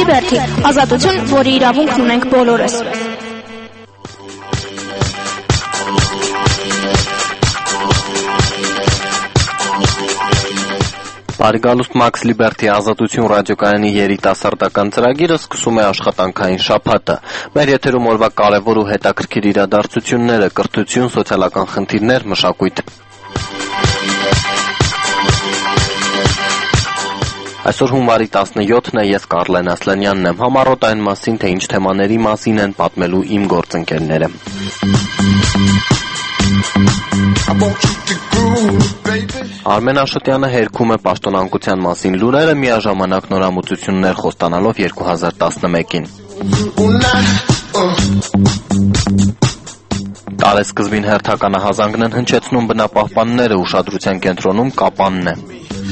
Liberty, ազատություն, որի իրավունքն ունենք բոլորս։ Բարեկալուստ Max Liberty ազատություն ռադիոկայանի երիտասարդական ծրագիրը սկսում է աշխատանքային շաբաթը։ Մեր եթերում օրվա կարևոր ու հետաքրքիր իրադարձությունները, կրթություն, սոցիալական խնդիրներ, մշակույթ։ Այսօր հունվարի 17-ն է, ես Կարլեն Ասլանյանն եմ, համառոտ այն մասին, թե ինչ թեմաների մասին են պատմելու իմ գործընկերները։ Արմեն Աշոտյանը հերքում է պաշտոնանկության մասին լուրերը, միաժամանակ նորամուծություններ խոստանալով 2011-ին։ Տարեսկզբին հերթականահազանգն են հնչեցնում բնապահպանները, ուշադրության կենտրոնում Կապանն է։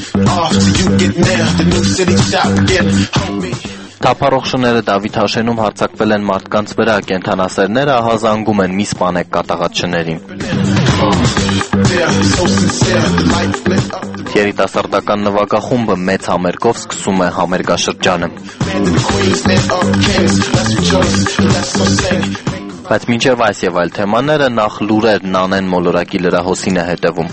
Թափառող շները Դավիթ Հաշենում հարձակվել են մարդկանց վրա, կենդանասերները ահազանգում են մի սպանեք կատաղած շներին։ Երիտասարդական նվագախումբը մեծ համերգով սկսում է համերգաշրջանը։ Բայց մինչև այս եւ այլ թեմաները նախ լուրեր Նանեն Մոլորակի լրահոսին է հետևում։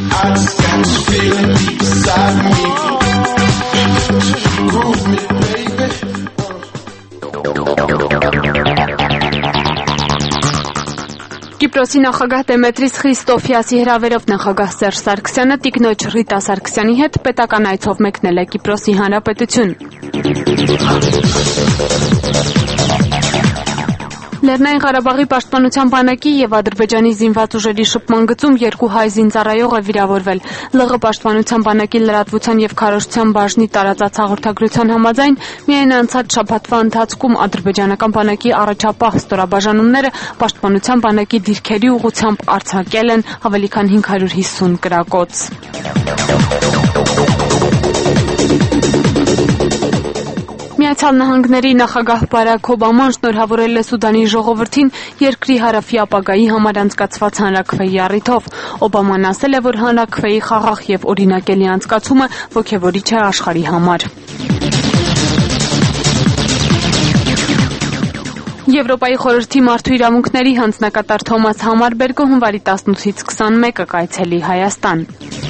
Կիպրոսի նախագահ Դեմետրիս Խրիստոֆիասի հրավերով նախագահ Սերժ Սարգսյանը տիկնոջ Ռիտա Սարգսյանի հետ պետական այցով մեկնել է Կիպրոսի Հանրապետություն։ Լեռնային Ղարաբաղի պաշտպանության բանակի եւ Ադրբեջանի զինված ուժերի շփման գծում 2 հայ զինծառայող է վիրավորվել։ ԼՂ պաշտպանության բանակի լրատվության եւ քարոզչության բաժնի տարածած հաղորդագրության համաձայն միայն անցած շաբաթվա ընթացքում ադրբեջանական բանակի առաջապահ ստորաբաժանումները պաշտպանության բանակի դիրքերի ուղղությամբ արձակել են ավելի քան 550 կրակոց։ Միացյալ Նահանգների նախագահ Բարաք Օբաման շնորհավորել է Սուդանի ժողովրդին երկրի հարավի ապագայի համար անցկացված հանրաքվեի առիթով։ Օբաման ասել է, որ հանրաքվեի խաղաղ եւ օրինակելի անցկացումը ոգևորիչ է աշխարհի համար։ Եվրոպայի խորհրդի մարդու իրավունքների հանձնակատար Թոմաս Համարբերգը հունվարի 18-ից 21-ը կայցելի Հայաստան։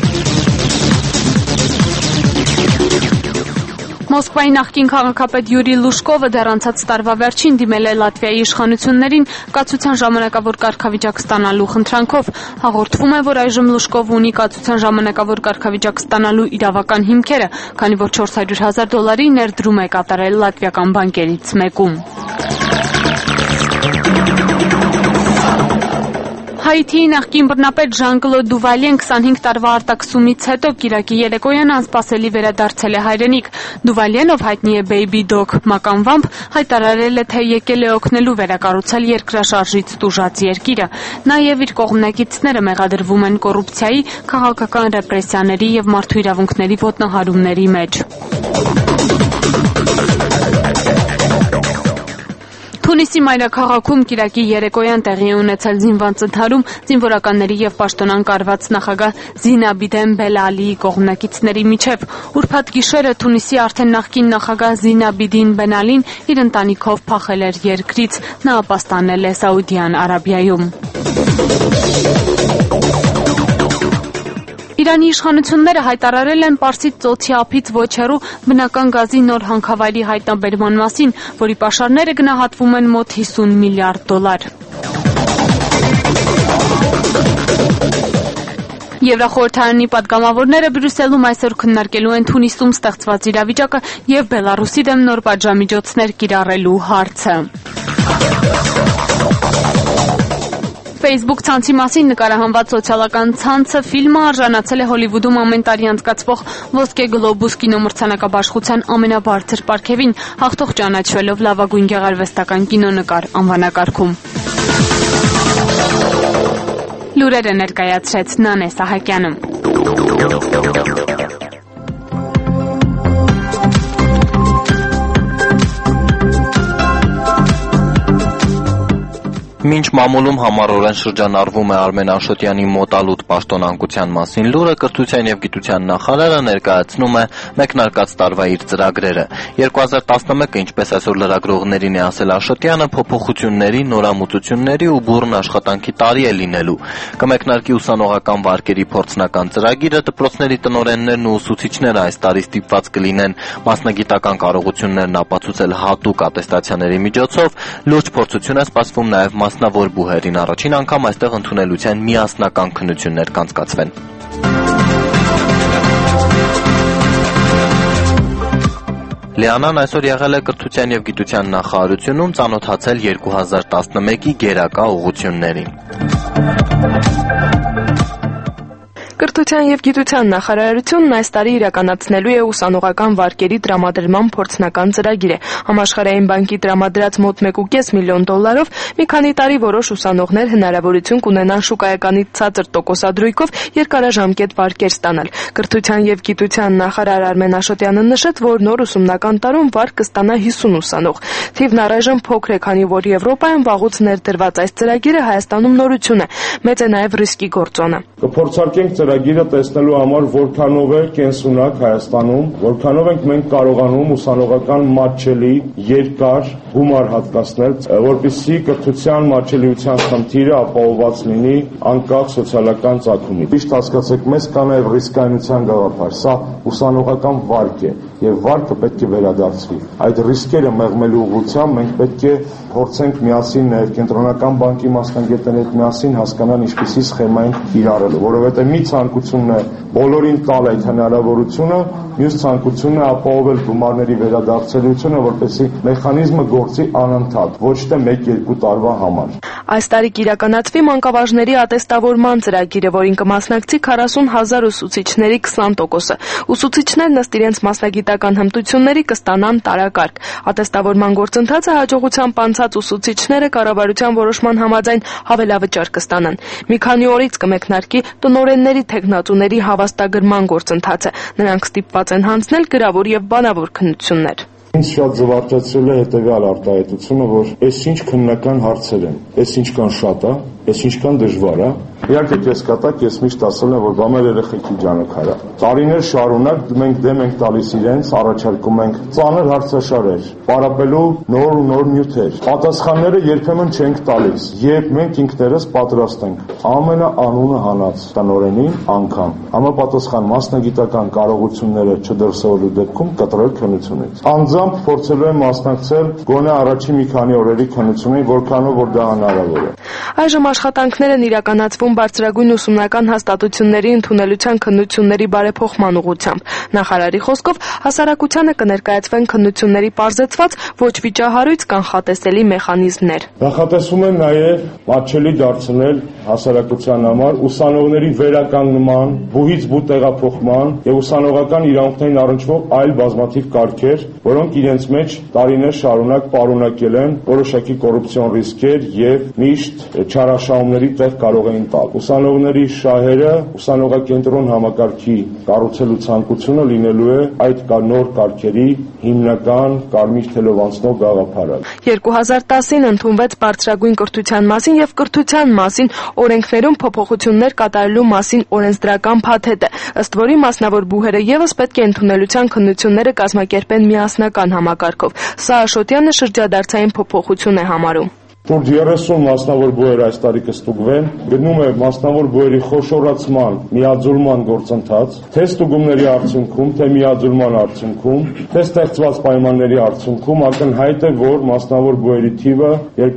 Մոսկվայի նախկին քաղաքապետ Յուրի Լուշկովը դեռ անցած տարվա վերջին դիմել է Լատվիայի իշխանություններին կացության ժամանակավոր կարգավիճակ ստանալու խնդրանքով։ Հաղորդվում է, որ այժմ Լուշկովը ունի կացության ժամանակավոր կարգավիճակ ստանալու իրավական հիմքերը, քանի որ $400,000 ներդրում է կատարել լատվիական բանկերից մեկում։ Հայիթիի նախկին բռնապետ Ժան-Կլոդ Դուվալիեն 25 տարվա արտաքսումից հետո կիրակի երեկոյան անսպասելի վերադարձել է հայրենիք։ Դուվալիեն, ով հայտնի է Baby Dog մականվամբ, հայտարարել է, թե եկել է օգնելու վերակառուցել երկրաշարժից տուժած երկիրը։ Նաև իր կողմնակիցները մեղադրվում են կոռուպցիայի, քաղաքական ռեպրեսիաների եւ մարդու իրավունքների ոտնահարումների մեջ։ Թունիսի մայրաքաղաքում կիրակի երեկոյան տեղի ունեցել զինված ընդհարում զինվորականների եւ պաշտոնանկ արված նախագահ Զինաբիդեն Բել Ալիի կողմնակիցների միջև։ Ուրբաթ գիշերը Թունիսի արդեն նախկին նախագահ Զինաբիդին Բեն Ալին իր ընտանիքով փախել էր երկրից։ Նա ապաստանել է Սաուդյան Արաբիայում։ Իրանի իշխանությունները հայտարարել են Պարսից ծոցի ափից ոչ հեռու բնական գազի նոր հանքավայրի հայտնաբերման մասին, որի պաշարները գնահատվում են մոտ $50 միլիարդ։ Եվրախորհրդարանի պատգամավորները Բրյուսելում այսօր քննարկելու են Թունիսում ստեղծված իրավիճակը եւ Բելարուսի դեմ նոր պատժամիջոցներ կիրառելու հարցը։ Facebook ցանցի մասին նկարահանված սոցիալական ցանցը ֆիլմը արժանացել է Հոլիվուդում ամեն տարի անցկացվող Ոսկե գլոբուս կինոմրցանակաբաշխության ամենաբարձր պարգևին, հաղթող ճանաչվելով լավագույն գեղարվեստական կինոնկար անվանակարգում։ Լուրերը ներկայացրեց Նանե Սահակյանը։ Մինչ մամուլում համառորեն շրջանառվում է Արմեն Աշոտյանի մոտալուտ պաշտոնանկության մասին լուրը, Կրթության և գիտության նախարարը ներկայացնում է մեկնարկած տարվա իր ծրագրերը։ 2011-ը, ինչպես այսօր լրագրողներին է ասել Աշոտյանը, փոփոխությունների, նորամուծությունների ու բուռն աշխատանքի տարի է լինելու։ Կմեկնարկի ուսանողական վարկերի փորձնական ծրագիրը, դպրոցների տնօրեններն ու ուսուցիչները այս տարի ստիպված կլինեն մասնագիտական կարողություններն ապացուցել հատուկ ատեստացիաների միջոցով։ Լուրջ փորձություն է սպասվում նաև մասնավոր բուհերին, առաջին անգամ այստեղ ընդունելության միասնական քննություններ կանցկացվեն։ Լիանան այսօր եղել է Կրթության և գիտության նախարարությունում, ծանոթացել 2011-ի գերակա ուղղություններին։ Կրթության և գիտության նախարարությունն այս տարի իրականացնելու է ուսանողական վարկերի տրամադրման փորձնական ծրագիրը։ Համաշխարհային բանկի տրամադրած մոտ $1.5 միլիոն մի քանի տարի որոշ ուսանողներ հնարավորություն կունենան շուկայականից ցածր տոկոսադրույքով երկարաժամկետ վարկեր ստանալ։ Կրթության և գիտության նախարար Արմեն Աշոտյանը նշեց, որ նոր ուսումնական տարում վարկ կստանա 50 ուսանող։ Թիվն առայժմ փոքր է, քանի որ Եվրոպայում վաղուց ներդրված այս ծրագիրը Հայաստանում նորություն է։ Մեծ է նաև ռիսկի գործոնը։ Կփորձարկենք ծրագիրը տեսնելու համար որքանով է կենսունակ Հայաստանում, որքանով ենք մենք կարողանում ուսանողական մատչելի երկար գումար հատկացնել, որպեսզի կրթության մատչելիության խնդիրը ապահովված լինի անկախ սոցիալական ծագումից։ Ճիշտ հասկացեք, մեզ կա նաև ռիսկայնության գաղափար, սա ուսանողական վարկ է եւ վարկը պետք է վերադարձվի։ Այդ ռիսկերը մեղմելու ուղղությամբ մենք պետք է փորձենք միասին նաև կենտրոնական բանկի մասնագետների հետ միասին հասկանալ ինչպիսի սխեմա են կիրառելու, որովհետեւ մի ցանկությունն է բոլորին տալ այդ հնարավորությունը, մյուս ցանկությունն է ապահովել գումարների վերադարձելիությունը, որպեսզի մեխանիզմը գործի անընդհատ, ոչ թե 1-2 տարվա համար։ Այս տարի կիրականացվի մանկավարժների ատեստավորման ծրագիրը, որին կմասնակցի 40,000 ուսուցիչների 20%-ը։ Ուսուցիչներն ըստ իրենց մասնագիտական հմտությունների կստանան տարակարգ։ Ատեստավորման գործընթացը հաջողությամբ անցած ուսուցիչները կառավարության որոշման համաձայն հավելավճար կստանան։ Մի քանի օրից կմեկնարկի տնօրենների թեկնածուների հավաստագրման գործընթացը։ Նրանք ստիպված են հանձնել գրավոր եւ բանավոր քննություններ։ Ինձ շատ զվարճացրել է հետևյալ արտահայտությունը, որ այս ինչ քննական հարցեր են, այս ինչքան շատ է, այս ինչքան դժվար է։ Իհարկե ես կատակ, ես միշտ ասել եմ, որ բա մեր երեխեքի ջանքար է։ Տարիներ շարունակ մենք դեմ ենք տալիս իրենց, առաջարկում ենք ծանր հարցաշարեր, պարապելու նոր ու նոր նյութեր։ Պատասխանները երբեմն չենք տալիս, երբ մենք ինքներս պատրաստ ենք ամենաանունը հանած տնօրենին անգամ համապատասխան մասնագիտական կարողությունները չդրսևորելու դեպքում կտրել քննությունից։ Անձամբ փորձելու եմ մասնակցել գոնե առաջին մի քանի օրերի քննությունին, որքանով որ դա հնարավոր է։ Այժմ աշխատանքներ են իրականացվում բարձրագույն ուսումնական հաստատությունների ընդունելության քննությունների բարեփոխման ուղղությամբ։ Նախարարի խոսքով հասարակությանը կներկայացվեն քննությունների պարզեցված ոչ վիճահարույց կանխատեսելի մեխանիզմներ։ Նախատեսվում է նաև մատչելի դարձնել հասարակության համար ուսանողների վերականգնման, բուհից բու տեղափոխման եւ ուսանողական իրավունքներին առնչվող այլ բազմաթիվ կարգեր, որոնք իրենց մեջ տարիներ շարունակ պարունակել են որոշակի կոռուպցիոն ռիսկեր եւ միշտ չարաշահումների տեղ կարող էին տալ։ Ուսանողների շահերը, ուսանողակենտրոն համակարգի կառուցելու ցանկությունը լինելու է այդ նոր կարգերի հիմնական կարմիր թելով անցնող գաղափարը։ 2010-ին ընդունվեց բարձրագույն կրթության մասին եւ կրթության մասին օրենքներում փոփոխություններ կատարելու մասին օրենսդրական փաթեթը, ըստ որի մասնավոր բուհերը եւս պետք է ընդունելության քննությունները կազմակերպեն միասնական համակարգով։ Սա Աշոտյանը շրջադարձային փոփոխություն է համարում։ Շուրջ 30 մասնավոր բուհեր այս տարի կստուգվեն, գնում է մասնավոր բուհերի խոշորացման, միաձուլման գործընթաց, թե ստուգումների արդյունքում, թե միաձուլման արդյունքում, թե ստեղծված պայմանների արդյունքում ակնհայտ է, որ մասնավոր բուհերի թիվը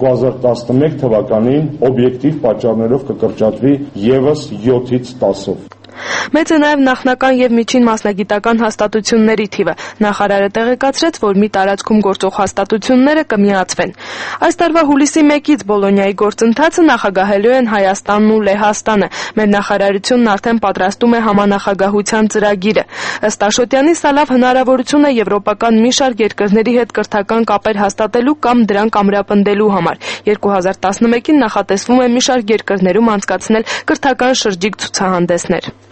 2011 թվականին օբյեկտիվ պատճառներով կկրճատվի եւս 7-ից 10-ով։ Մեծ է նաև նախնական եւ միջին մասնագիտական հաստատությունների թիվը։ Նախարարը տեղեկացրեց, որ մի տարածքում գործող հաստատությունները կմիացվեն։ Այս տարվա հուլիսի 1-ից Բոլոնիայի գործընթացը նախագահելու են Հայաստանն ու Լեհաստանը։ Մեր նախարարությունն արդեն պատրաստում է համանախագահության ծրագիրը։ Ըստ Աշոտյանի, սա լավ հնարավորություն է եվրոպական մի շարք երկրների հետ կրթական կապեր հաստատելու կամ դրանք ամրապնդելու համար։ 2011-ին նախատեսվում է մի շարք երկրներում անցկացնել կրթական շրջիկ ցուցահանդեսներ։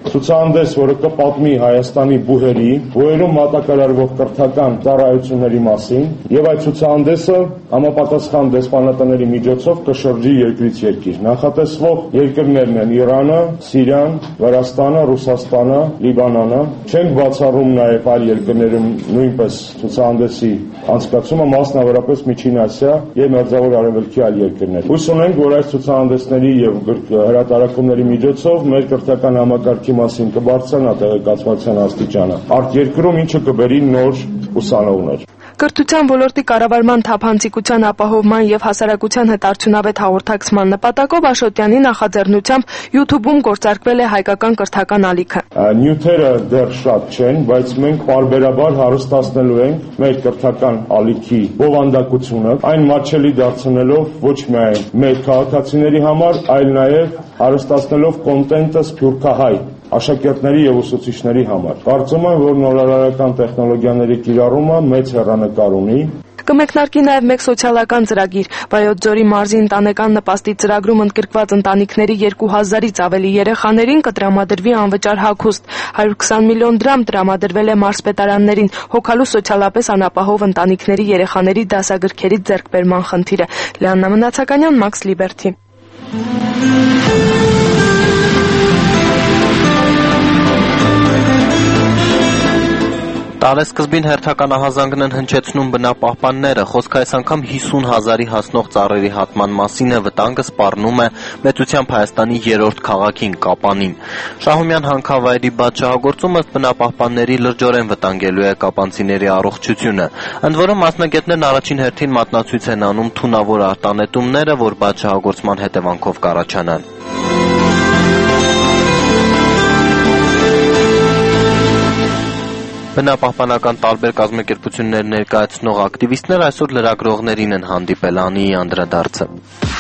ցուցահանդես, որը կպատմի Հայաստանի բուհերի, բուհերում մատակարարվող կրթական ծառայությունների մասին, եւ այդ ցուցահանդեսը համապատասխան դեսպանատների միջոցով կշրջի երկրից երկիր։ Նախատեսվող երկրներն են Իրանը, Սիրիան, Վրաստանը, Ռուսաստանը, Լիբանանը։ Չենք բացառում նաեւ այլ երկրներում նույնպես ցուցահանդեսի անցկացումը, մասնավորապես Միջին Ասիա եւ Մերձավոր Արևելքի այլ երկրներ։ Հույս ունենք, որ այս ցուցահանդեսների եւ հրատարակումների միջոցով մեր կրթական համակարգի մասին կբարձրանա տեղեկացվածության աստիճանը արտերկրում, ինչը կբերի նոր ուսանողներ։ Կրթության ոլորտի կառավարման թափանցիկության ապահովման եւ հասարակության հետ արդյունավետ հաղորդակցման նպատակով Աշոտյանի նախաձեռնությամբ YouTube-ում գործարկվել է հայկական կրթական ալիքը։ Նյութերը դեռ շատ չեն, բայց մենք պարբերաբար հարստացնելու ենք մեր կրթական ալիքի բովանդակությունը, այն մատչելի դարձնելով ոչ միայն մեր քաղաքացիների համար, այլ նաեւ հարստացնելով կոնտենտը սփյուռքահայ աշակերտների եւ ուսուցիչների համար։ Կարծում եմ, որ նորարարական տեխնոլոգիաների կիրառումը մեծ հեռանկար ունի։ Կմեկնարկի նաև մեկ սոցիալական ծրագիր։ Վայոց ձորի մարզի ընտանեկան նպաստի ծրագրում ընդգրկված ընտանիքների 2000-ից ավելի երեխաներին կտրամադրվի անվճար հագուստ։ 120 միլիոն դրամ տրամադրվել է մարզպետարաններին հոգալու սոցիալապես անապահով ընտանիքների երեխաների դասագրքերի ձեռքբերման խնդիրը։ Լիաննա Մնացականյան, Մաքս Լիբերթի։ Տարեսկզբին հերթական ահազանգն են հնչեցնում բնապահպանները, խոսքը այս անգամ 50,000-ի հասնող ծառերի հատման մասին է, վտանգը սպառնում է մեծությամբ Հայաստանի 3-րդ քաղաքին՝ Կապանին։ Շահումյան հանքավայրի բաց շահագործումը բնապահպանների լրջորեն վտանգելու է կապանցիների առողջությունը։ Ընդ որում մասնագետներն առաջին հերթին մատնացույց են անում թունավոր արտանետումները, որ բաց շահագործման հետևանքով կառաջանան։ Բնապահպանական տարբեր կազմակերպություններ ներկայացնող ակտիվիստներ այսօր լրագրողներին են հանդիպել, Անիի անդրադարձը։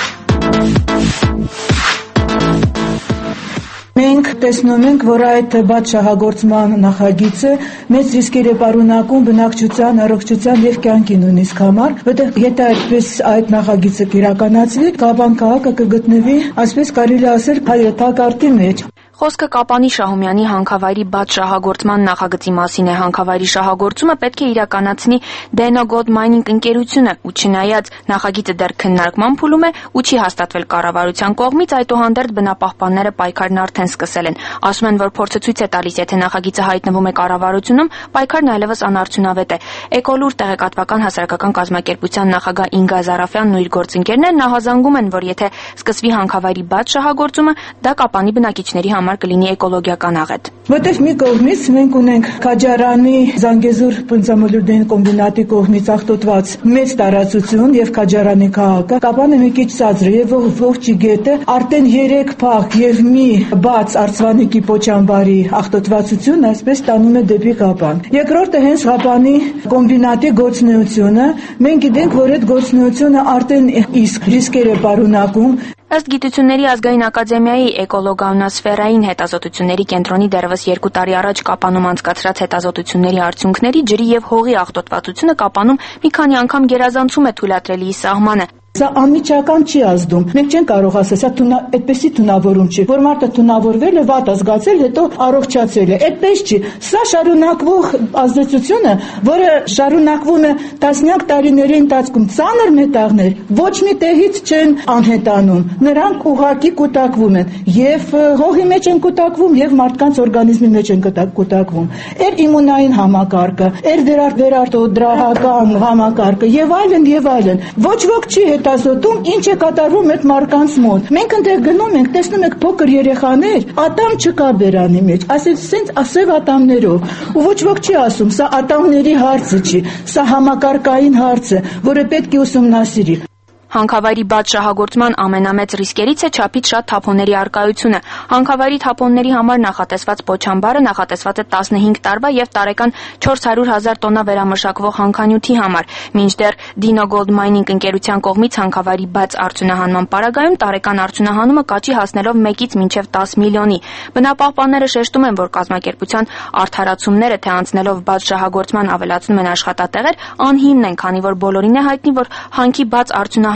Մենք տեսնում ենք, որ այդ բաց շահագործման նախագիծը մեծ ռիսկեր է պարունակում բնակչության, առողջության եւ կյանքի նույնիսկ համար, որտեղ եթե այդպես այդ նախագիծը կիրականացվի, Կապան քաղաքը կգտնվի, այսպես կարելի ասել, հայոթակարգի մեջ։ Խոսքը Կապանի Շահումյանի հանքավայրի բաց շահագործման նախագծի մասին է։ Հանքավայրի շահագործումը պետք է իրականացնի Deno Gold Mining ընկերությունը, ու չնայած նախագիծը դեռ քննարկման փուլում է ու չի հաստատվել կառավարության կողմից, այդուհանդերձ բնապահպանները պայքարն արդեն սկսել են։ Ասում են, որ փորձը ցույց է տալիս, եթե նախագիծը հայտնվում է կառավարությունում, պայքարն այլևս անարդյունավետ է։ Էկոլուր տեղեկատվական հասարակական կազմակերպության նախագահ Ինգա Զարաֆյանն ու իր գործընկերներն ահազանգում են, որ եթե սկսվի հանքավայրի բաց շահագործումը, դա Կապանի բնակիչների համար կլինի էկոլոգիական աղետ։ Որտեղ մի կողմից մենք ունենք Քաջարանի Զանգեզուր բնձամոլորտային կոմբինատի կողմից աղտոտված մեծ տարածություն եւ Քաջարանի քաղաքը, Կապանը մի քիչ ցածր եւ ողջի գետը արդեն 3 փախ եւ մի բաց արծվանիկի պոչամբարի աղտոտվածություն այսպես տանում է դեպի Կապան։ Երկրորդը հենց Կապանի կոմբինատի գործունեությունը, մենք գիտենք, որ այդ գործունեությունը արդեն իսկ ռիսկեր է պարունակում։ Ըստ Գիտությունների ազգային ակադեմիայի էկոլոգիանոսֆերային հետազոտությունների կենտրոնի դեռևս 2 տարի առաջ Կապանում անցկացրած հետազոտությունների արդյունքների ջրի եւ հողի աղտոտվածությունը Կապանում մի քանի անգամ գերազանցում է թույլատրելիի սահմանը։ Սա անմիջական չի ազդում։ Մենք չենք կարող ասել, սա այդպեսի թունավորում չի, որ մարդը թունավորվել է, վատ ազգացել, հետո առողջացել է։ Այդպես չի։ Սա շարունակվող ազդեցությունը, որը շարունակվում է տասնյակ տարիների ընթացքում, ծանր մետաղներ ոչ մի տեղից չեն անհետանում։ Նրանք ուղղակի կուտակվում են եւ հողի մեջ են կուտակվում եւ մարդկանց օրգանիզմի մեջ են կուտակվում։ Էր իմունային համակարգը, էր վերարտադրական համակարգը եւ այլն եւ այլն։ Ոչ ոք չի հետազոտում, ինչ է կատարվում այդ մարդկանց մոտ։ Մենք այնտեղ գնում ենք, տեսնում ենք փոքր երեխաներ, ատամ չկա բերանի մեջ, ասել սենց ասև ատամներով։ Ու ոչ ոք չի ասում, սա ատամների հարցը չի, սա համակարգային հարց է, որը պետք է ուսումնասիրի։ Հանքավայրի բաց շահագործման ամենամեծ ռիսկերից է չափից շատ թափոնների առկայությունը։ Հանքավայրի թափոնների համար նախատեսված պոչամբարը նախատեսված է 15 տարվա եւ տարեկան 400,000 տոննա վերամշակվող հանքանյութի համար, մինչդեռ Deno Gold Mining ընկերության կողմից հանքավայրի բաց արդյունահանման պարագայում տարեկան արդյունահանումը կաճի հասնելով 1-ից մինչև 10 միլիոնի։ Բնապահպանները շեշտում են, որ կազմակերպության արդարացումները, թե անցնելով բաց շահագործման ավելացնում են աշխատատեղեր, անհիմն են, քանի որ բոլորին է հայտնի, որ հանքի բաց արդյունահանումը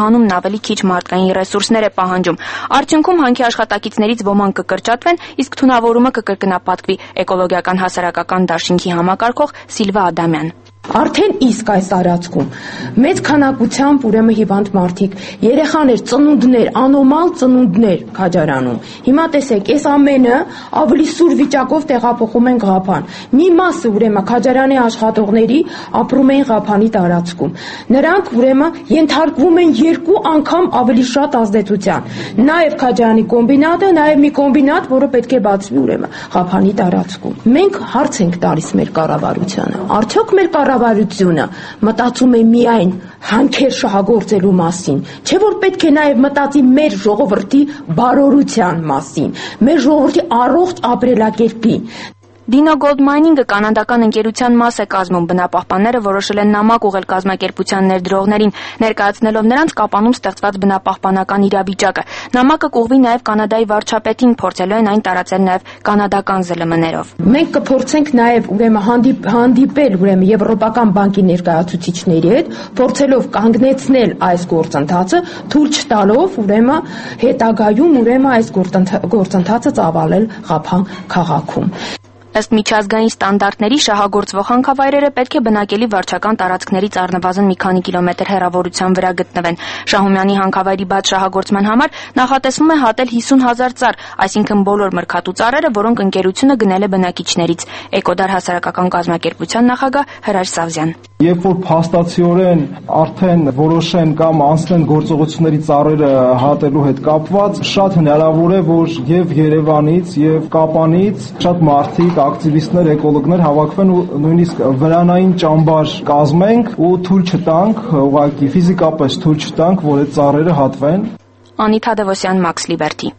վիրահանումն ավելի քիչ մարդկային ռեսուրսներ է պահանջում։ Արդյունքում հանքի աշխատակիցներից ոմանք կկրճատվեն, իսկ թունավորումը կկրկնապատկվի, էկոլոգիական հասարակական դաշինքի համակարգող Սիլվա Ադամյան։ Արդեն իսկ այս տարածքում մեծ քանակությամբ ուրեմն հիվանդ մարդիկ, երեխաներ, ծնունդներ, անոմալ ծնունդներ քաջարանում։ Հիմա տեսեք, այս ամենը ավելի սուր վիճակով տեղափոխում են Ղափան։ Մի մասը ուրեմն քաջարանի աշխատողների ապրում են Ղափանի տարածքում։ Նրանք ուրեմն ենթարկվում են 2 անգամ ավելի շատ ազդեցության։ Նաև քաջարանի կոմբինատը, նաև մի կոմբինատ, որը պետք է բացվի ուրեմն Ղափանի տարածքում։ Մենք հարց ենք տալիս մեր կառավարությանը։ Արդյոք մեր կառավարությունը մտածում է միայն հանքեր շահագործելու մասին, չէ՞ որ պետք է նաև մտածի մեր ժողովրդի բարօրության մասին, մեր ժողովրդի առողջ ապրելակերպի։ Dino Gold Mining-ը կանադական ընկերության մաս է կազմում, բնապահպանները որոշել են նամակ ուղղել կազմակերպության ներդրողներին, ներկայացնելով նրանց Կապանում ստեղծված բնապահպանական իրավիճակը։ Նամակը կուղղվի նաև Կանադայի վարչապետին, փորձելու են այն տարածել նաև կանադական ԶԼՄ-ներով։ Մենք կփորձենք նաև ուրեմն հանդիպել ուրեմն Եվրոպական բանկի ներկայացուցիչների հետ, փորձելով կանգնեցնել այս գործընթացը, թույլ չտալով ուրեմն հետագայում ուրեմն այս գործընթացը ծավալել Ղափան քաղաքում։ Ըստ միջազգային ստանդարտների շահագործվող հանքավայրերը պետք է բնակելի վարչական տարածքներից առնվազն մի քանի կիլոմետր հեռավորության վրա գտնվեն։ Շահումյանի հանքավայրի բաց շահագործման համար նախատեսվում է հատել 50,000 ծառ, այսինքն բոլոր մրգատու ծառերը, որոնք ընկերությունը գնել է բնակիչներից։ Էկոդար հասարակական կազմակերպության նախագահ Հրաշ Սավզյան։ Երբ որ փաստացիորեն արդեն որոշեն կամ անցնեն գործողությունների ծառերը հատելու հետ կապված, շատ հնարավոր է, որ եւ Երևանից եւ Կապանից շատ մարդիկ, ակտիվիստներ, էկոլոգներ հավաքվեն ու նույնիսկ վրանային ճամբար կազմենք ու թույլ չտանք, ուղղակի ֆիզիկապես թույլ չտանք, որ այդ ծառերը հատվեն։ Անիթ Թադևոսյան, Max Liberty։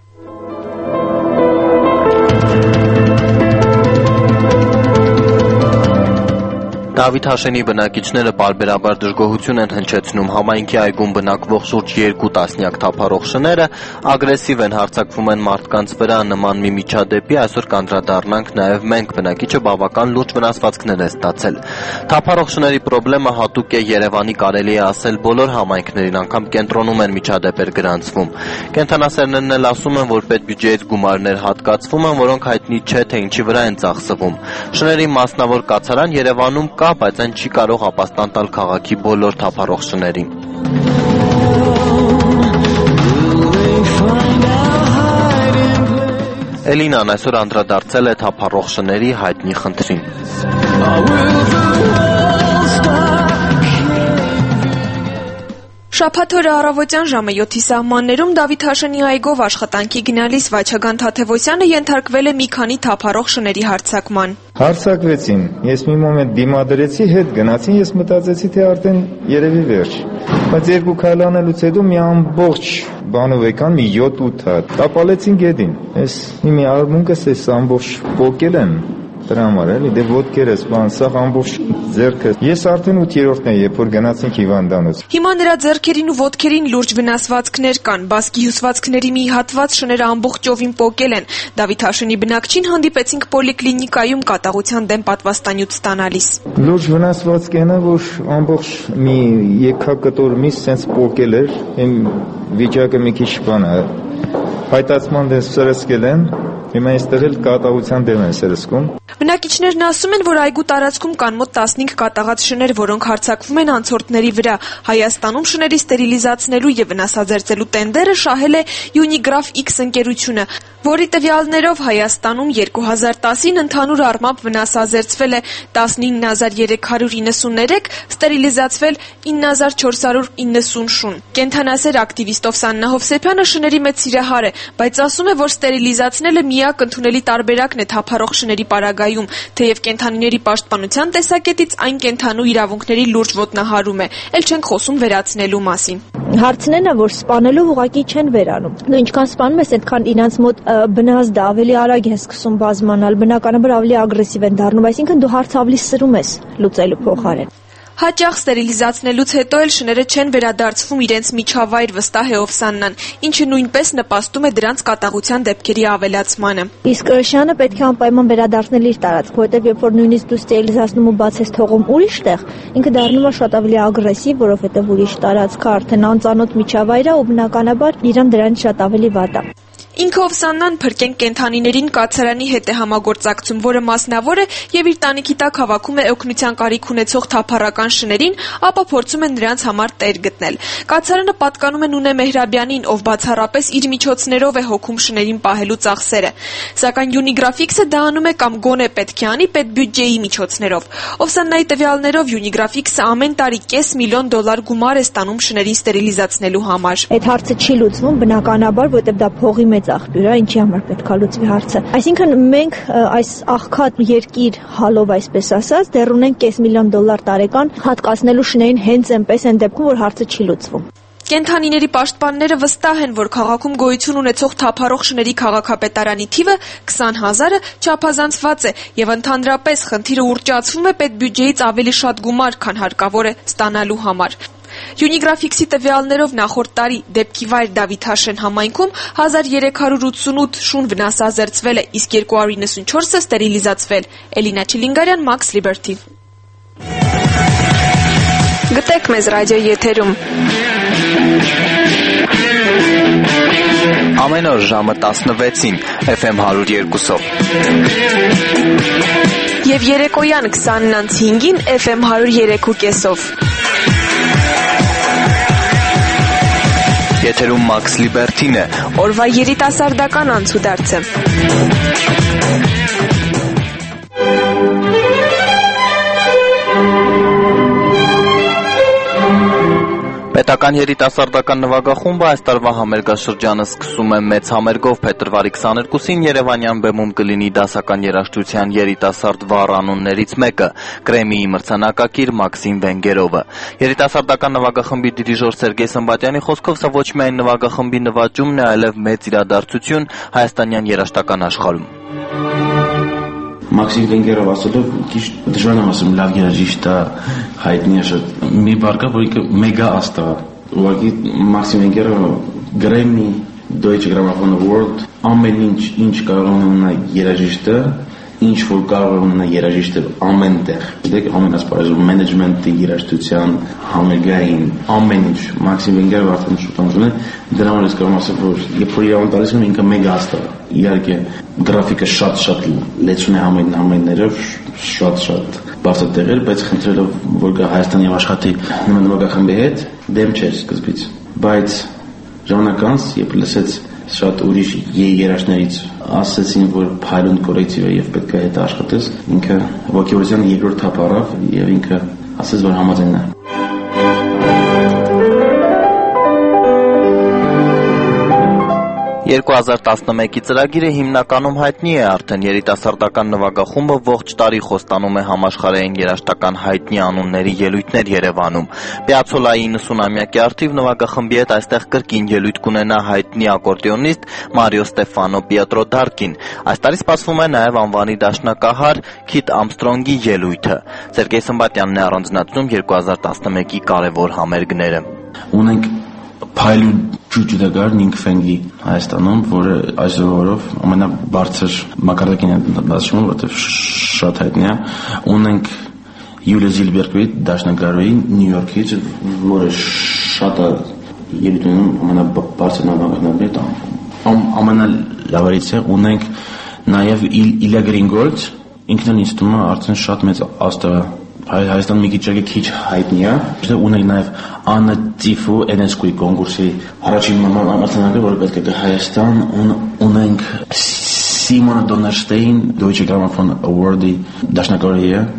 Դավիթ Հաշենի բնակիչները պարբերաբար դժգոհություն են հնչեցնում համայնքի այգում բնակվող շուրջ 2 տասնյակ թափառող շները ագրեսիվ են հարձակվում են մարդկանց վրա նման մի միջադեպի այսօր կանդրադառնանք նաև մենք բնակիչը բավական լուրջ վնասվածքներ է ստացել։ Թափառող շների խնդրեմը հատուկ է Երևանի կարելի է ասել բոլոր համայնքներին, անգամ կենտրոնում են միջադեպեր գրանցվում։ Կենտրոնասերներն էլ ասում են, որ պետբյուջեից գումարներ հատկացվում են, որոնք հայտնի չէ թե ինչի վրա են ծախսվում։ Շների մասնավոր կացարան Երևանում կա, բայց այն չի կարող ապաստան տալ քաղաքի բոլոր թափառող շներին։ Էլինան այսօր անդրադարձել է թափառող շների հայտնի խնդրին։ Շաբաթ օրը առավոտյան ժամը 7-ի սահմաններում Դավիթ Հաշենի այգով աշխատանքի գնալիս Վաչագան Թաթևոսյանը ենթարկվել է մի քանի թափառող շների հարձակման։ Հարձակվեցին, ես մի մոմենտ դիմադրեցի, հետ գնացին, ես մտածեցի, թե արդեն երևի վերջ։ Բայց 2 քայլ անելուց հետո մի ամբողջ բանով եկան, մի 7-8 հատ, տապալեցին գետին։ Ես մի արմունկս էս ամբողջ պոկել եմ։ Դրա համար էլի, դե ոտքերս, սաղ ամբողջ ձեռքը։ Ես արդեն 8-րդն եմ, երբ որ գնացինք հիվանդանոց։ Հիմա նրա ձեռքերին ու ոտքերին լուրջ վնասվածքներ կան, բասկի հյուսվածքների մի հատված շները ամբողջովին պոկել են։ Դավիթ Հաշենի բնակչին հանդիպեցինք պոլիկլինիկայում կատաղության դեմ պատվաստանյութ ստանալիս։ Լուրջ վնասվածք են, որ ամբողջ մի եկակտոր միս սենց պոկել էր, իմ վիճակը մի քիչ բան է, հայտացման դեմ սրսկել են։ Հիմա այստեղ էլ կատաղության դեմ են սրսկում։ Բնակիչներն ասում են, որ այգու տարածքում կան մոտ 15 կատաղած շներ, որոնք հարձակվում են անցորդների վրա։ Հայաստանում շների ստերիլիզացնելու եւ վնասազերծելու տենդերը շահել է Unigraph X ընկերությունը, որի տվյալներով Հայաստանում 2010-ին ընդհանուր առմամբ վնասազերծվել է 19393, ստերիլիզացվել 9490 շուն։ Կենդանասեր ակտիվիստ Օվսաննա Հովսեփյանը շների մեծ սիրահար է, բայց ասում է, որ ստերիլիզացնելը միակ ընդունելի տարբերակն է թափառող շների պարագայում, թեև կենդանիների պաշտպանության տեսակետից այն կենդանու իրավունքների լուրջ ոտնահարում է, ել չենք խոսում վերացնելու մասին։ Հարցն է, որ սպանելով ուղղակի չեն վերանում։ Դու ինչքան սպանում ես, այդքան իրանց մոտ բնազդը ավելի արագ է սկսում բազմանալ, բնականաբար ավելի ագրեսիվ են դառնում, այսինքն դու հարցը ավելի սրում ես լուծելու փոխարեն։ Հաճախ ստերիլիզացնելուց հետո էլ շները չեն վերադարձվում իրենց միջավայր, վստահ է Օվսաննան, ինչը նույնպես նպաստում է դրանց կատաղության դեպքերի ավելացմանը։ Իսկ շանը պետք է անպայման վերադարձնել իր տարածք, որովհետև երբ որ նույնիսկ դու ստերիլիզացնում ու բաց ես թողում ուրիշ տեղ, ինքը դառնում է շատ ավելի ագրեսիվ, որովհետև ուրիշ տարածքը արդեն անծանոթ միջավայր է ու բնականաբար իրան դրանից շատ ավելի վատ է։ Ինքը Օվսաննան փրկենք կենդանիներին կացարանի հետ է համագործակցում, որը մասնավոր է եւ իր տանիքի տակ հավաքում է օգնության կարիք ունեցող թափառական շներին, ապա փորձում է նրանց համար տեր գտնել։ Կացարանը պատկանում է Նունե Մեհրաբյանին, ով բացառապես իր միջոցներով է հոգում շներին պահելու ծախսերը։ Սակայն Unigraphics-ը դա անում է կամ գոնե պետք է անի պետբյուջեի միջոցներով։ Օվսաննայի տվյալներով Unigraphics-ը ամեն տարի $500,000 գումար է ստանում շներին ստերիլիզացնելու համար։ Այդ հարցը չի լուծվում բնականաբար, որովհետև դա փողի մեծ աղբյուր է, ինչի համար պետք է լուծվի հարցը։ Այսինքն մենք այս աղքատ երկիր հալով, այսպես ասած, դեռ ունենք $500,000 տարեկան հատկացնելու շներին հենց այնպես են դեպքում, որ հարցը չի լուծվում։ Կենդանիների պաշտպանները վստահ են, որ քաղաքում գոյություն ունեցող թափառող շների քաղաքապետարանի թիվը 20,000-ը չափազանցված է եւ ընդհանրապես խնդիրը ուռճացվում է պետբյուջեից ավելի շատ գումար, քան հարկավոր է ստանալու համար։ Unigraphics-ի տվյալներով նախորդ տարի դեպքի վայր Դավիթաշեն համայնքում 1388 շուն վնասազերծվել է, իսկ 294-ը ստերիլիզացվել։ Էլինա Չիլինգարյան, Max Liberty։ Գտեք մեզ ռադիոյի եթերում։ Ամեն օր ժամը 16-ին FM 102-ով։ Եվ երեկոյան 20:05-ին FM 103.5-ով։ Եթերում Max Liberty-ն է, օրվա երիտասարդական անցուդարձը։ Պետական երիտասարդական նվագախումբը այս տարվա համերգաշրջանը սկսում է մեծ համերգով փետրվարի 22-ին Երևանյան բեմում կլինի դասական երաժշտության երիտասարդ վառ անուններից մեկը՝ Գրեմիի մրցանակակիր Մաքսիմ Վենգերովը։ Երիտասարդական նվագախմբի դիրիժոր Սերգեյ Սմբատյանի խոսքով սա ոչ միայն նվագախմբի նվաճումն է, այլև մեծ իրադարձություն հայաստանյան երաժշտական աշխարհում։ Մաքսիմ Վենգերով ասելով ճիշտ դժվար եմ ասում լավ երաժիշտ է, հայտնի է շատ։ Մի բառ կա, որ ինքը մեգա աստղ է։ Ուղղակի Մաքսիմ Վենգերովը Grammy, Deutsche Grammophon Award, ամեն ինչ կարող է ունենալ երաժիշտը, ինչ որ կարող է ունենալ երաժիշտը ամենտեղ։ Դեք ամենասպառազում մենեջմենտի, երաժշտության, համերգային, ամեն ինչ։ Մաքսիմ Վենգերովը արդեն շուտ անցնում է, դրա համար ես կարող եմ ասել, որ երբ որ իրավան տալիս եմ, ինքը մեգա աստղ է։ Իհարկե գրաֆիկը շատ լեցուն է համայններով, շատ բարձր տեղեր, բայց խնդրելով որ գա Հայաստանի եւ աշխատի նման նվագախմբի հետ, դեմ չէր սկզբից։ Բայց ժամանակ անց, երբ լսեց շատ ուրիշ երաժշտներից ասացին, որ փայլուն կոլեկտիվ է եւ պետք է հետ աշխատես, ինքը ոգևորության երկրորդ թափ առավ եւ ինքը ասաց, որ համաձայն է։ 2011-ի ծրագիրը հիմնականում հայտնի է արդեն երիտասարդական նվագախումբը ողջ տարի խոստանում է համաշխարհային երաժշտական հայտնի անունների ելույթներ Երևանում։ Պիացոլայի 90-ամյակի արդիվ նվագախմբի հետ այստեղ կրկին ելույթ կունենա հայտնի ակորդեոնիստ Մարիո Ստեֆանո Պիետրոդարկին։ Այս տարի սպասվում է նաև անվանի դաշնակահար Քիթ Ամստրոնգի ելույթը։ Սերգեյ Սմբատյանն է առանձնացնում 2011-ի կարևոր համերգները։ Ունենք փայլուն ջուջուդագար Նինք Ֆենգի Հայաստանում, որը այսօրով ամենաբարձր մակարդակին է դասում, որտեղ շատ հայտնի է։ Ունենք Յուլիա Զիլբերգի դաշնակահարին Նյու Յորքից, որը շատ ելույթում ամենաբարձր նվագախմբերից ամենալավերից է։ Ունենք նաև Իլիա Գրինգոլց, ինքն էլ ինձ թվում է արդեն շատ մեծ աստղ է։ Հայաստան մի քիչ հայտնի է։ Ունենք նաև Աննա Տիֆու Էնեսկուի կոնկուրսի առաջին մրցանակը, որը պետք է Հայաստան, ունենք Սիմոնա Դոններշտեյն Deutsche Grammophon Award-ի դաշնակահարի է։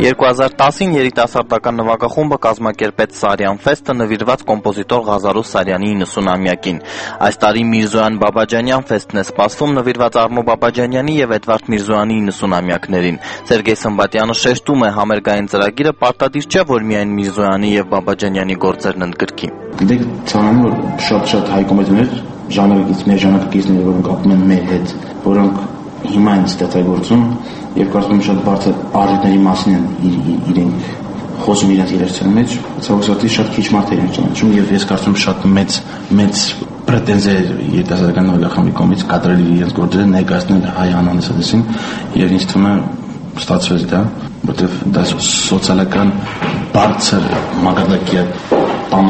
2010-ին երիտասարդական նվագախումբը կազմակերպեց Սարյան ֆեստը նվիրված կոմպոզիտոր Ղազարուս Սարյանի 90-ամյակին։ Այս տարի Միրզոյան Բաբաջանյան ֆեստն է սպասվում նվիրված Արմո Բաբաջանյանի եւ Էդվարդ Միրզոյանի 90-ամյակներին։ Սերգեյ Սմբատյանը շեշտում է, համերգային ծրագիրը պարտադիր չէ, որ միայն Միրզոյանի եւ Բաբաջանյանի գործերն ընդգրկի։ Գիտեք, ցանում որ շատ հայ կոմեդիաներ ժանրից մեր ժամանակակիցները, որոնք ապրում են մեր հետ, որոնք հիմա են ստեղծագործում եւ կարծում եմ շատ բարձր արժեքների մասին են իրենք խոսում իրենց երաժշտության մեջ, ցավոք շատ քիչ մարդեր են ճանաչում եւ ես կարծում եմ շատ մեծ պրետենզիա երիտասարդական նվագախմբի կողմից կատարել իրենց գործերը ներկայացնել հայ անհանրացածին եւ ինձ թվում է ստացվեց դա, որտեղ դա սոցիալական բարձր մակարդակի բան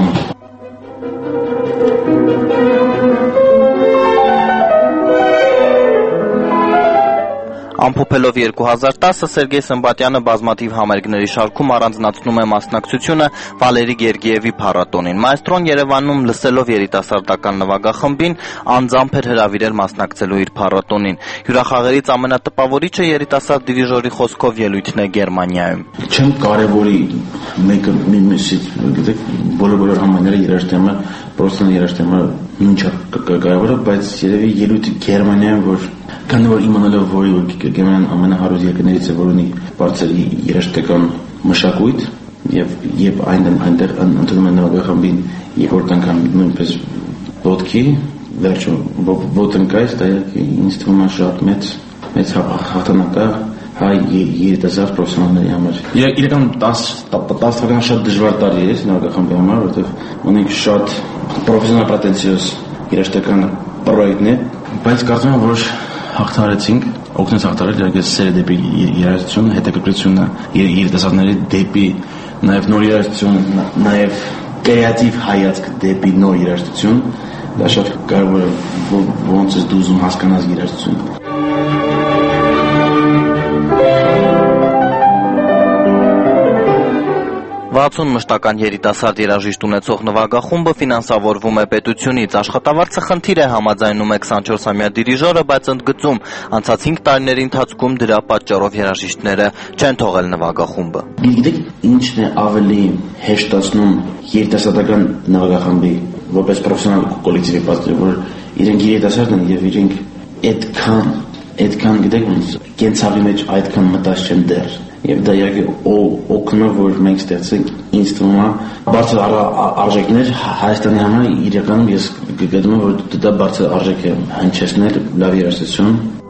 Ամփոփելով 2010-ը Սերգեյ Սմբատյանը բազմաթիվ համերգների շարքում առանձնացնում է մասնակցությունը Վալերի Գերգիևի փառատոնին։ Մայստրոն Երևանում լսելով երիտասարդական նվագախմբին անձամբ էր հրավիրել մասնակցելու իր փառատոնին։ Հյուրախաղերից ամենատպավորիչը երիտասարդ դիրիժորի խոսքով ելույթն է Գերմանիայում։ Չեմ կարևորի մեկը միմիսից, գիտեք, բոլոր համաները երաժշտությունը, պրոֆեսիոնալ երաժշտությունը ինչ կարևորը, բայց երևի ելույթը Գերմանիայում, որ քանի որ իմանալով որ Գերմանիան ամենահարուստ երկրներից է, որ ունի բարձր երաժշտական մշակույթ եւ այնտեղ ընդունում են նվագախմբին երկրորդ անգամ նույնպես ոտքի վերջը ոտնկայս դա ինձ թվում է շատ մեծ հաղթանակ է հայ երիտասարդ պրոֆեսիոնալների համար։ Իրական 10 թվականը շատ դժվար տարի է նվագախմբի համար, որովհետեւ ունենք շատ պրոֆեսիոնալ պոտենցիալ երաժշտական պրոյեկտներ, բայց կարծում եմ որ հաղթարեցինք, օգնեց հաղթարել իրենց սերը դեպի երաժշտություն, հետաքրքրությունը երիտասարդների դեպի նաև նոր երաժշտություն, նաև կրեատիվ հայացք դեպի նոր երաժշտություն, դա շատ կարևոր է, ոնց ես դու ուզում հասկանաս երաժշտությունը։ 60 մշտական երիտասարդ երաժիշտ ունեցող նվագախումբը ֆինանսավորվում է պետությունից։ Աշխատավարձը խնդիր է, համաձայնում է 24-ամյա դիրիժորը, բայց ընդգծում, անցած 5 տարիների ընթացքում դրա պատճառով երաժիշտները չեն թողել նվագախումբը։ Գիտեք, ինչն է ավելի հեշտացնում երիտասարդական նվագախմբի որպես պրոֆեսիոնալ կոլեկտիվի պատճառը, որ իրենք երիտասարդ են եւ իրենք այդքան գիտեք, կենցաղի մեջ այդքան մտած չեն դեռ։ Եվ դա իհարկե օգնում որ մենք ստեղծենք ինձ թվում է բարձր արժեքներ Հայաստանի համար իրականում ես գտնում եմ որ դա բարձր արժեք է հնչեցնել լավ երաժշտություն։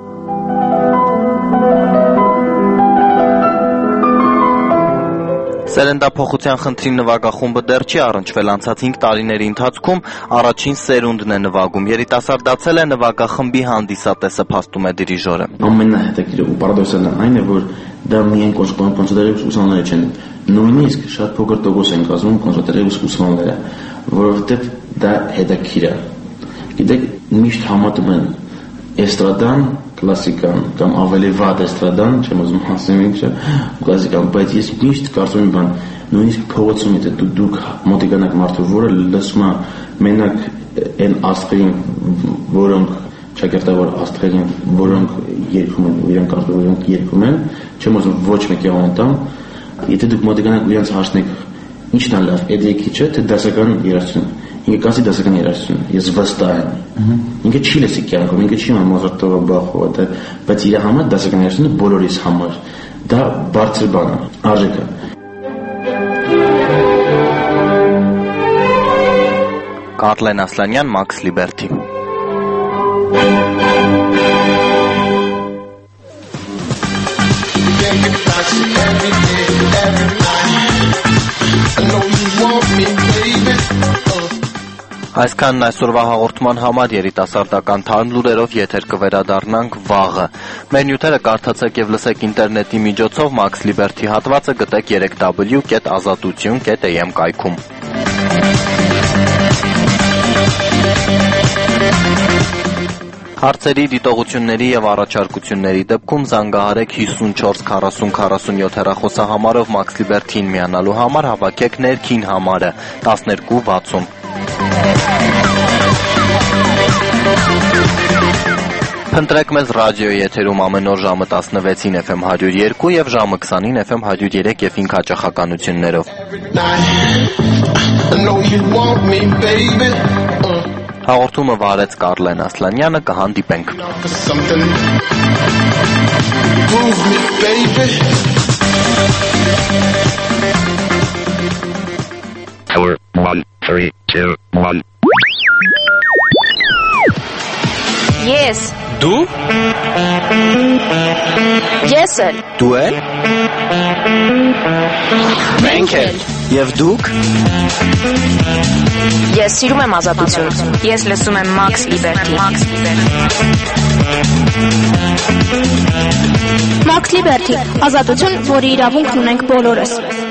Սերնդափոխության խնդրին նվագախումբը դեռ չի առնչվել, անցած 5 տարիների ընթացքում առաջին սերունդն է նվագում։ Երիտասարդացել է նվագախմբի հանդիսատեսը, փաստում է դիրիժորը։ Ամենահետաքրքիրը ու պարադոքսալը այն է, որ դա միայն կոնսերվատորի ուսանողները չեն, նույնիսկ շատ փոքր տոկոս են կազմում կոնսերվատորի ուսանողները, որովհետև դա հետաքրքիր է։ Գիտեք, միշտ համատում են էստրադան, կլասիկան կամ ավելի վատ էստրադան, չեմ ուզում ասեմ ինչը, կլասիկան, բայց ես միշտ կարծում եմ բան, նույնիսկ փողոցում եթե դուք մոտիկանաք մարդու, որը լսում է մենակ այն աստղերին, որոնք շակերտավոր աստղերին, որոնք երգում են, իրենք կարծում են, որոնք երգում են, չեմ ուզում ոչ մեկի անտամ, եթե դուք մոտիկանաք իրենց հասնեք, ինչն է լավ, այդ երգիչը, թե դասական երաժշտություն, ինքը կասի դասական երաժշտություն, ես վստահ եմ, ինքը չի լսի կյանքում, ինքը չի ման Մոզարտովը, Բախովը, բայց իր համար դասական երաժշտությունը բոլորիս համար, դա բարձր բան է, արժեք է։ Կարլեն Ասլանյան, Մաքս Լիբերթի։ Այսքանն այսօրվա հաղորդման համար, երիտասարդական թարմ լուրերով եթեր կվերադառնանք վաղը։ Մեր նյութերը կարդացեք եւ լսեք ինտերնետի միջոցով Max Liberty հատվածը գտեք 3w.azatutun.am կայքում։ Հարցերի, դիտողությունների եւ առաջարկությունների դեպքում զանգահարեք 54 40 47 հեռախոսահամարով Max Liberty-ին միանալու համար հավաքեք ներքին համարը 1260։ Փնտրեք մեզ ռադիոյի եթերում ամեն օր ժամը 16-ին FM 102 եւ ժամը 20-ին FM 103 եւ 5 հաճախականություններով։ Հաղորդումը վարեց Կարլեն Ասլանյանը, կհանդիպենք։ Four, 1, 3, 2, 1. Ես։ Դու։ Ես էլ։ Դու էլ։ Մենք էլ։ Եվ դուք։ Ես սիրում եմ ազատություն։ Ես լսում եմ Max Liberty։ Max Liberty, ազատություն, որի իրավունքն ունենք բոլորս։